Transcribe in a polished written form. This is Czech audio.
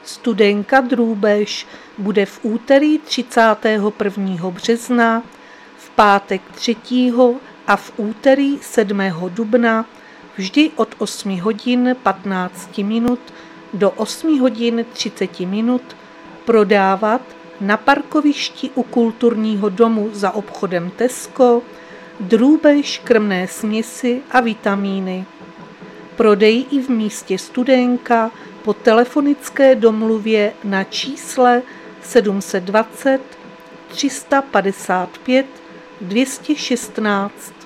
Studénka Drůbež bude v úterý 31. března, v pátek 3. a v úterý 7. dubna vždy od 8 hodin 15 minut do 8 hodin 30 minut prodávat na parkovišti u kulturního domu za obchodem Tesco drůbež, krmné směsi a vitamíny. Prodej i v místě Studénka po telefonické domluvě na čísle 720 355 216